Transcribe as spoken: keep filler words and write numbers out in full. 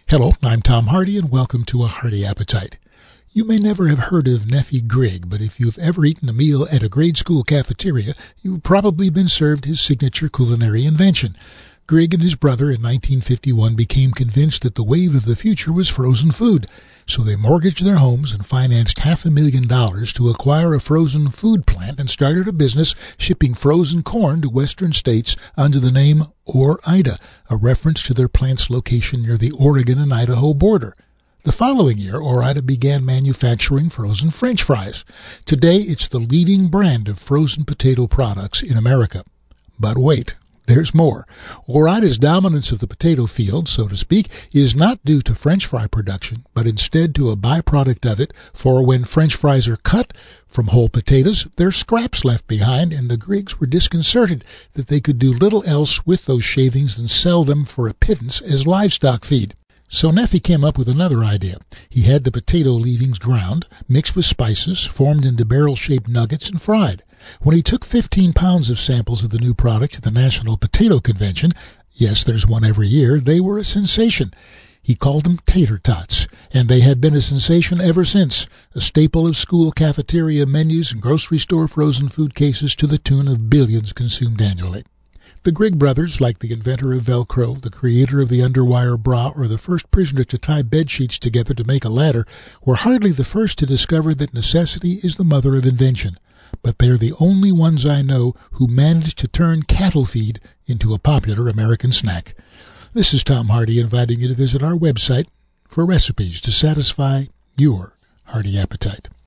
Hello, I'm Tom Hardy, and welcome to A Hearty Appetite. You may never have heard of Neffy Grigg, but if you've ever eaten a meal at a grade school cafeteria, you've probably been served his signature culinary invention. Grigg and his brother in nineteen fifty-one became convinced that the wave of the future was frozen food, so they mortgaged their homes and financed half a million dollars to acquire a frozen food plant and started a business shipping frozen corn to western states under the name Ore-Ida, a reference to their plant's location near the Oregon and Idaho border. The following year, Ore-Ida began manufacturing frozen French fries. Today, it's the leading brand of frozen potato products in America. But wait, there's more. Ore-Ida's dominance of the potato field, so to speak, is not due to French fry production, but instead to a byproduct of it, for when French fries are cut from whole potatoes, there's scraps left behind, and the Griggs were disconcerted that they could do little else with those shavings than sell them for a pittance as livestock feed. So Neffy came up with another idea. He had the potato leavings ground, mixed with spices, formed into barrel-shaped nuggets, and fried. When he took fifteen pounds of samples of the new product to the National Potato Convention, yes, there's one every year, they were a sensation. He called them tater tots, and they have been a sensation ever since, a staple of school cafeteria menus and grocery store frozen food cases to the tune of billions consumed annually. The Grigg brothers, like the inventor of Velcro, the creator of the underwire bra, or the first prisoner to tie bed sheets together to make a ladder, were hardly the first to discover that necessity is the mother of invention. But they're the only ones I know who managed to turn cattle feed into a popular American snack. This is Tom Hardy inviting you to visit our website for recipes to satisfy your hearty appetite.